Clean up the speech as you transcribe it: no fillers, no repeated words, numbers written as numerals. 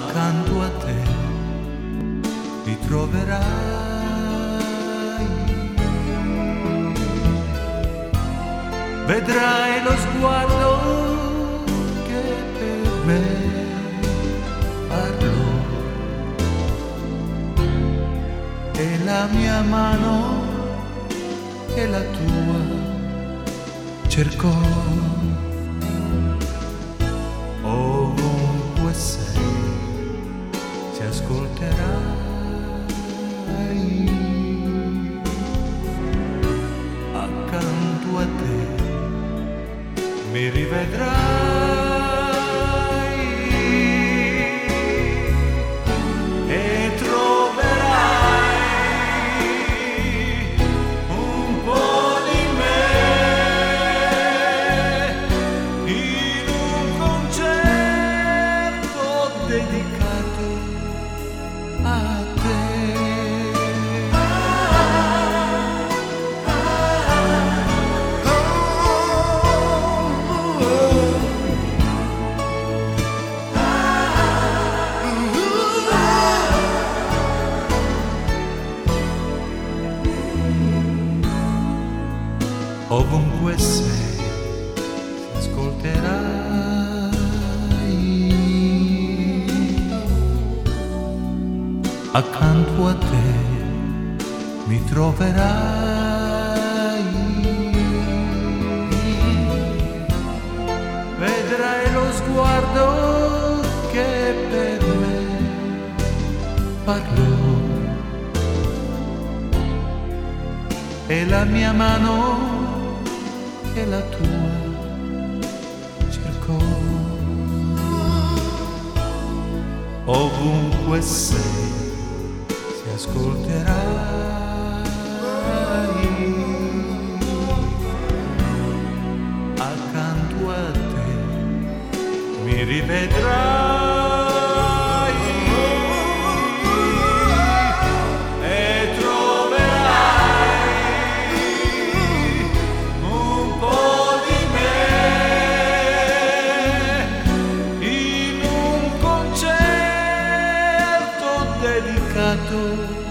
accanto a te ti troverai. Vedrai lo sguardo che per me parlo e la mia mano e la tua cercò. Ovunque sei ti ascolterai. Accanto a te mi rivedrai e troverai un po' di me in un concerto dedicato a te. Ovunque sei ti ascolterai. Accanto a te mi troverai. Vedrai lo sguardo che per me parlò e la mia mano e la tua cercò. Ovunque sei ti ascolterai. Accanto a te mi rivedrai. Dedicato